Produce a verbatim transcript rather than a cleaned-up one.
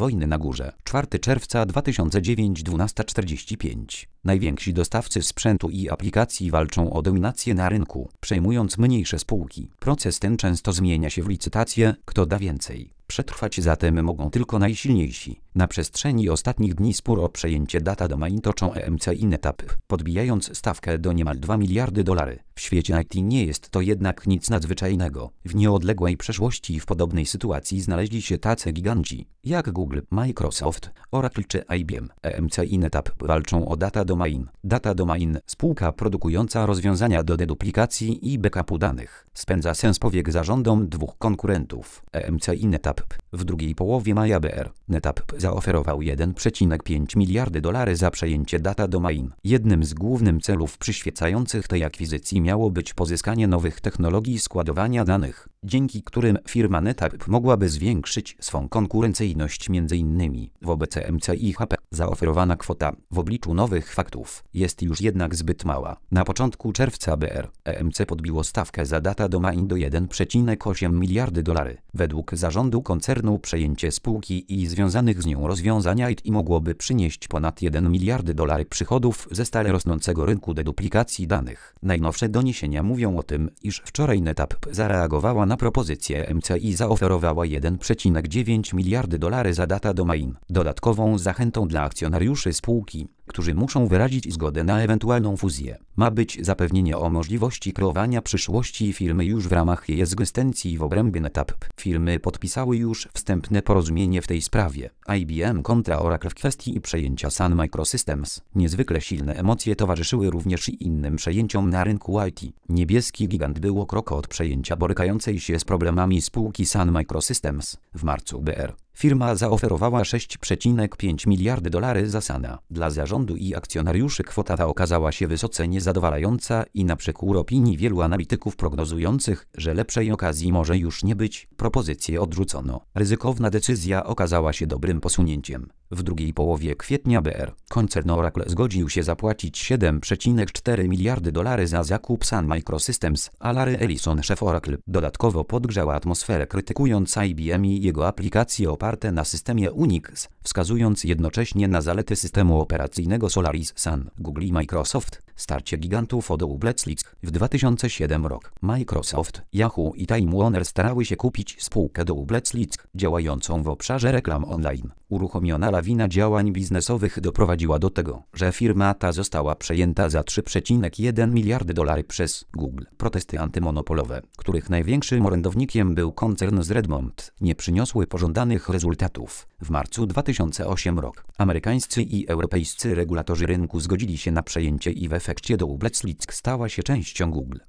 Wojny na górze. czwartego czerwca dwa tysiące dziewiątego, dwunasta czterdzieści pięć. Najwięksi dostawcy sprzętu i aplikacji walczą o dominację na rynku, przejmując mniejsze spółki. Proces ten często zmienia się w licytację, kto da więcej. Przetrwać zatem mogą tylko najsilniejsi. Na przestrzeni ostatnich dni spór o przejęcie Data Domain toczą E M C i NetApp, podbijając stawkę do niemal dwa miliardy dolarów. W świecie I T nie jest to jednak nic nadzwyczajnego. W nieodległej przeszłości w podobnej sytuacji znaleźli się tacy giganci, jak Google, Microsoft, Oracle czy I B M. E M C i NetApp walczą o Data Domain. Data Domain, spółka produkująca rozwiązania do deduplikacji i backupu danych, spędza sens powiek zarządom dwóch konkurentów, E M C i NetApp. W drugiej połowie maja B R NetApp zaoferował jeden przecinek pięć miliardy dolarów za przejęcie Data Domain. Jednym z głównych celów przyświecających tej akwizycji miało być pozyskanie nowych technologii składowania danych, dzięki którym firma NetApp mogłaby zwiększyć swą konkurencyjność między innymi wobec E M C i H P. Zaoferowana kwota w obliczu nowych faktów jest już jednak zbyt mała. Na początku czerwca B R E M C podbiło stawkę za Data Domain do jeden przecinek osiem miliardy dolarów. Według zarządu koncernu przejęcie spółki i związanych z nią rozwiązania I T mogłoby przynieść ponad jeden miliard dolarów przychodów ze stale rosnącego rynku deduplikacji danych. Najnowsze doniesienia mówią o tym, iż wczoraj NetApp zareagowała na propozycję E M C i zaoferowała jeden przecinek dziewięć miliardy dolarów za Data Domain. Dodatkową zachętą dla akcjonariuszy spółki, którzy muszą wyrazić zgodę na ewentualną fuzję, ma być zapewnienie o możliwości kreowania przyszłości firmy już w ramach jej egzystencji w obrębie NetApp. Firmy podpisały już wstępne porozumienie w tej sprawie. I B M kontra Oracle w kwestii przejęcia Sun Microsystems. Niezwykle silne emocje towarzyszyły również i innym przejęciom na rynku I T. Niebieski gigant był o krok od przejęcia borykającej się z problemami spółki Sun Microsystems. W marcu B R firma zaoferowała sześć przecinek pięć miliardy dolarów za Suna. Dla zarządu i akcjonariuszy kwota ta okazała się wysoce niezadowalająca i na przekór opinii wielu analityków prognozujących, że lepszej okazji może już nie być, propozycję odrzucono. Ryzykowna decyzja okazała się dobrym posunięciem. W drugiej połowie kwietnia B R koncern Oracle zgodził się zapłacić siedem przecinek cztery miliardy dolarów za zakup Sun Microsystems, a Larry Ellison, szef Oracle, dodatkowo podgrzał atmosferę, krytykując I B M i jego aplikacje oparte na systemie Unix, wskazując jednocześnie na zalety systemu operacyjnego Solaris Sun. Google i Microsoft, starcie gigantów o Doubleslick. W dwa tysiące siódmym roku Microsoft, Yahoo i Time Warner starały się kupić spółkę Doubleslick, działającą w obszarze reklam online. Uruchomiona lawina działań biznesowych doprowadziła do tego, że firma ta została przejęta za trzy przecinek jeden miliardy dolarów przez Google. Protesty antymonopolowe, których największym orędownikiem był koncern z Redmond, nie przyniosły pożądanych rezultatów. W marcu dwa tysiące ósmego roku amerykańscy i europejscy regulatorzy rynku zgodzili się na przejęcie i w efekcie Doubleslick stała się częścią Google.